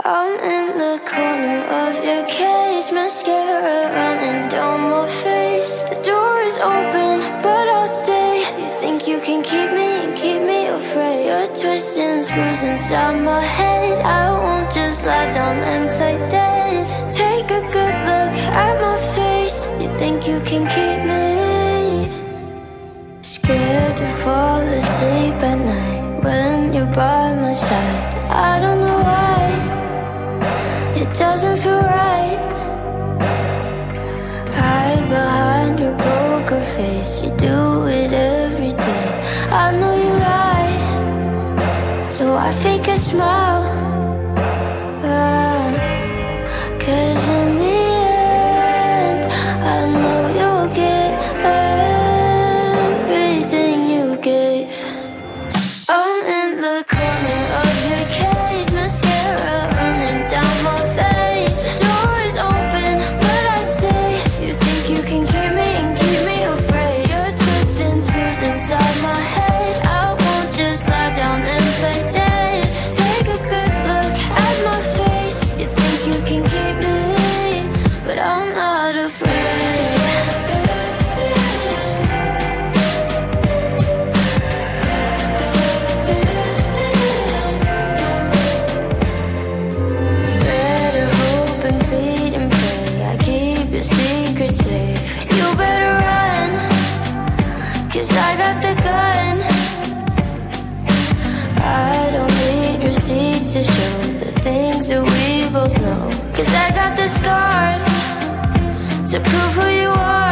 I'm in the corner of your cage, mascara running down my face. The door is open, but I'll stay. You think you can keep me and keep me afraid. You're twisting screws inside my head. I won't just lie down and play dead. Take a good look at my face. You think you can keep me? Scared to fall asleep at night when you're by my side. I don't know why it doesn't feel right. Hide behind your poker face. You do it every day. I know you lie, so I fake a smile. 'Cause in the end, I know you'll get everything you gave. I'm in the corner of your cage, mascara running down my face. The door is open, but I stay. You think you can keep me and keep me afraid. You're twisting screws inside my head. I won't just lie down and play dead. Take a good look at my face. You think you can keep me, but I'm not afraid. Better hope and plead and pray I keep your secret safe. You better run, 'cause I got the gun. I don't need receipts to show the things that we both know. 'Cause I got the scars to prove who you are.